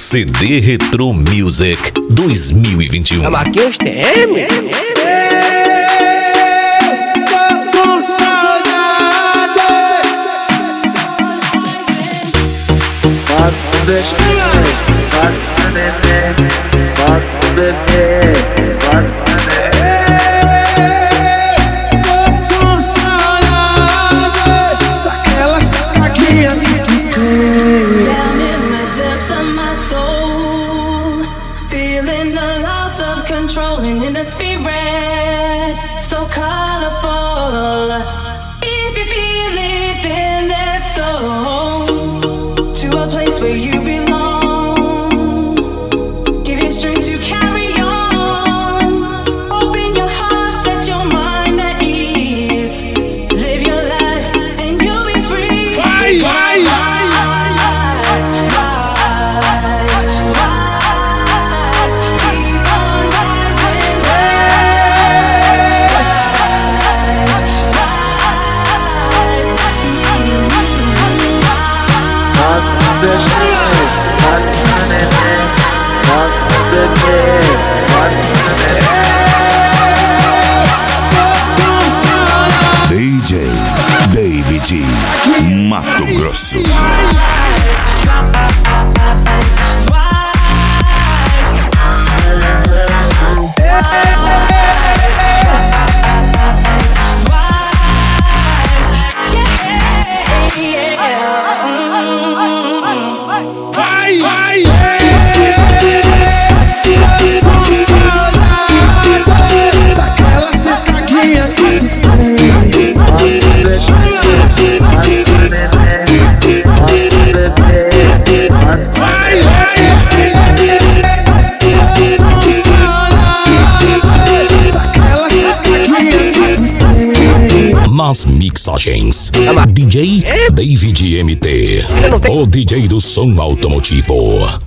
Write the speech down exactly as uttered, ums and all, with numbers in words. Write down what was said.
C D Retro Music dois mil e vinte e um. É Marquinhos T M? Com saudade. Posso deixar, posso beber, posso beber, posso beber. Com saudade daquela sacaquinha que tem. Down in the depths of my soul, feeling the loss of control and in the spirit so colorful. If you feel it, then let's go to a place where you belong. Give you strength to carry on. Open your heart, set your mind at ease. Live your life and you'll be free. Vai, vai, vai. Posso deixar, posso beber, posso beber, posso beber. D J David Mato Grosso. Vai, vai. Daquela sacaquinha que tem. Posso deixar, posso beber, posso beber, posso vai, vai. Daquela sacaquinha que tem. Nas mixagens, D J David M T, o D J do som automotivo.